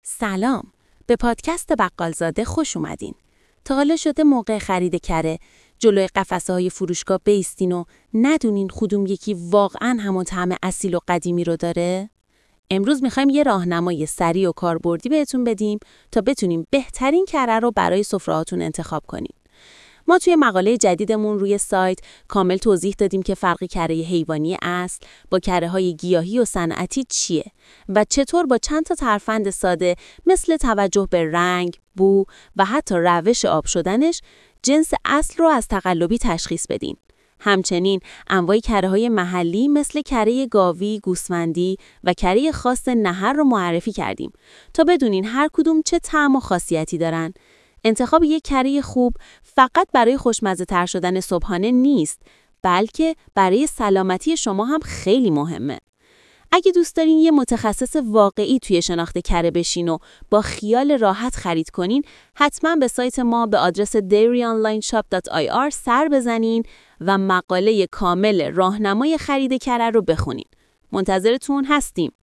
سلام، به پادکست بقالزاده خوش اومدین. تا حالا شده موقع خرید کره جلوی قفسه های فروشگاه بیستین و ندونین کدوم یکی واقعاً همون طعم اصیل و قدیمی رو داره؟ امروز میخوایم یه راهنمای سریع و کاربردی بهتون بدیم تا بتونیم بهترین کره رو برای سفره‌هاتون انتخاب کنیم. ما توی مقاله جدیدمون روی سایت کامل توضیح دادیم که فرق کره حیوانی اصل با کره‌های گیاهی و صنعتی چیه و چطور با چند تا ترفند ساده مثل توجه به رنگ، بو و حتی روش آب شدنش جنس اصل رو از تقلبی تشخیص بدیم. همچنین انواع کره‌های محلی مثل کره گاوی، گوسفندی و کره خاص نهر رو معرفی کردیم تا بدونین هر کدوم چه طعم و خاصیتی دارن. انتخاب یک کره خوب فقط برای خوشمزه تر شدن صبحانه نیست، بلکه برای سلامتی شما هم خیلی مهمه. اگه دوست دارین یه متخصص واقعی توی شناخت کره بشین و با خیال راحت خرید کنین، حتما به سایت ما به آدرس dairyonlineshop.ir سر بزنین و مقاله کامل راهنمای خرید کره رو بخونین. منتظرتون هستیم.